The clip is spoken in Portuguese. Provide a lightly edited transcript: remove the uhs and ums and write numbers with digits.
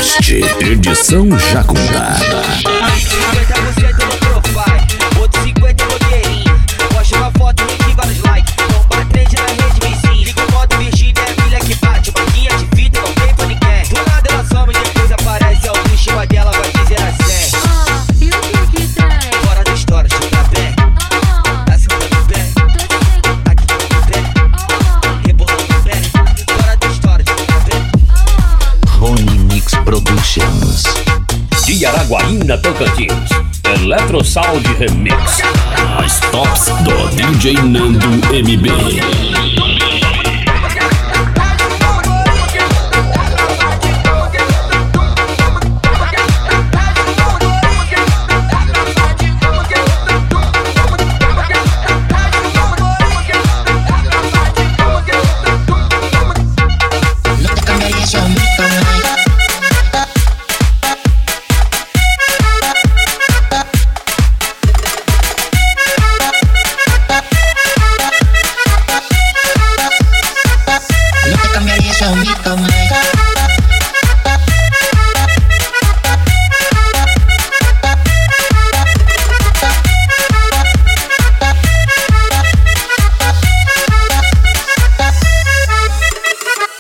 Podcast, edição Jacundá. 50% no profile, outro 50% blogueirinho. Posta uma foto e de vários likes. Não bate trend na rede vizinha. Liga o modo Virgínia, é a filha que bate. Maquinha de fita, não tem pra ninguém. Do nada ela some e depois aparece. A autoestima dela vai dizer assim: E o que tem? fora da história, chuta bem. Tá sentando bem. Aqui no pé. Rebolando bem. Fora da história, chuta bem. Rony Mix Productions. De Araguaína, Tocantins, Electro Sound Remix. As tops do DJ Nando MB. No te cambiaría eso, mi toma.